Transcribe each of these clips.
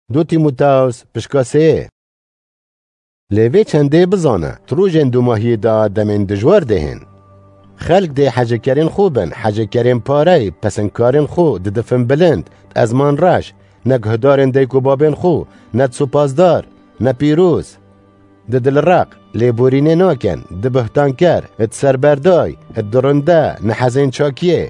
دو تیموتائوس پشکا سه. لیوی چنده بزانه تروجن دو ماهی دا دمین دجوار دهن. خلق ده حجه کرین خوبن، حجه کرین پاره، پسنکارین خو، دفن بلند، ازمان راش، نگهدارن ده کبابین خو، ند سپاسدار، نپیروز. دل رق، لیبورینه ناکن، بهتان کر، سربردای، درنده، نحزین چاکیه.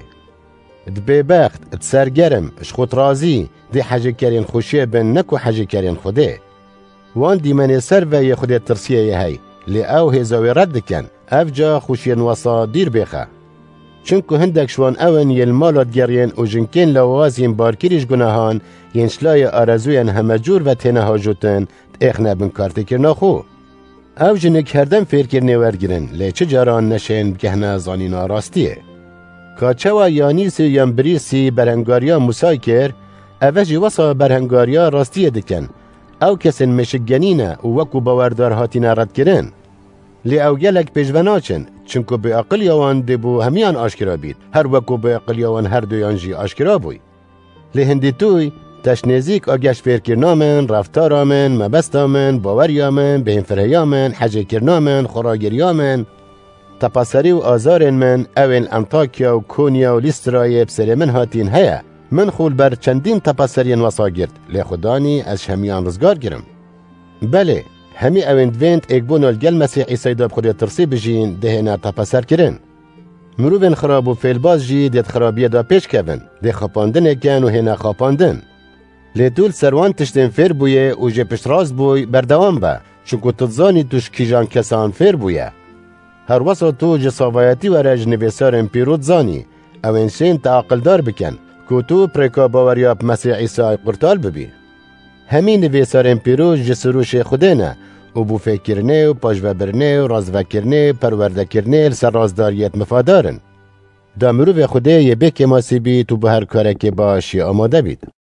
ببخت، سرگرم، شخوت رازی، ده حجه کرین خوشیه بن نکو حجه کرین خوده. وان دیمن سر و یه خود ترسیه یه هی لی او هزاوی رد کن اف جا خوشین وصا دیر بخه چونکو هندک شوان اون یل مالات گرین و جنکین لوازین بارکیریش گناهان ین شلای آرزوین همه جور و تنه ها جوتن اخنه بن کارتی کرنا خو او جنک هردم فیر کرنه ورگرن لی چه جاران نشین بگهنه زانینا راستیه کاچه و یانیسی یم بریسی برهنگاریا موسای کر اوجی وصا برهنگاریا راستیه دکن او کسین مشگنینه و وکو باوردار هاتینا رد کرن لی او گلک پیجوناچن چونکو به اقل یوان دبو همیان آشکرا بید هر وکو به اقل یوان هر دویان جی آشکرا بوی لی هندی توی تشنیزیک آگش فیر کرنامن رفتارامن مبستامن باوریامن بین فرهیامن حجه کرنامن خوراگریامن تپاسری و آزارن من اوین انطاکیا و کونیا و لیسترای بسر من هاتین هیا من خول بر چندین تپاسرین وصا گرد لی خدانی از همیان رزگار گرم بله همی اوین دوینت اگبون الگل مسیح عیسی داب خودی ترسی بجین دهینا تپاسر کرن مروفن خراب و فیلباز جی دید خرابیه دا پیش کون ده خاپاندن اکن و هینا خاپاندن لی طول سروان تشتین فیر بویه و جه پشت راز بوی بردوام با چونکو تتزانی توش کیجان کسان فیر بویه هر وصا تو جساوایتی و رج نویسارن پیرود زانی اوین شین تعاقل دار بکن که تو پرکا باوریاب مسیح عیسی قرطال ببی همین نویسارن پیروز جسروش خودنه و بو فکرنه و پاجوبرنه و رازوکرنه پروردکرنه لسر رازداریت مفادارن دا مروف خوده یه بک ماسی بی تو به هر کاره که باشی آماده بید